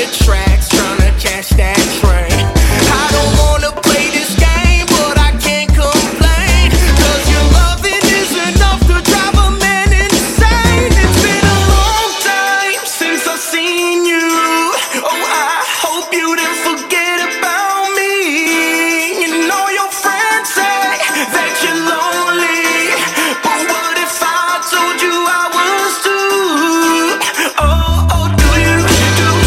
the tracks, tryna catch that train. I don't wanna play this game, but I can't complain, 'cause your loving is enough to drive a man insane. It's been a long time since I've seen you. Oh, I hope you didn't forget about me. You know your friends say that you're lonely, but what if I told you I was too? Oh, do you still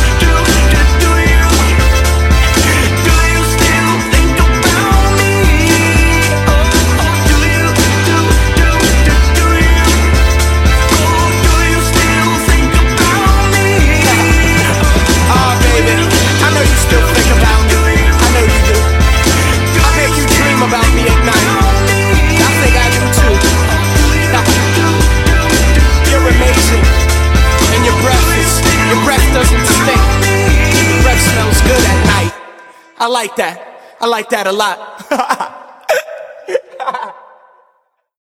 think about me? Oh, do you still think about me? Ah, baby, I know you still think about me. I know you do. I bet you dream about me at night. I think I do too. You're amazing, and your breath doesn't stink. Your breath smells good at night. I like that a lot.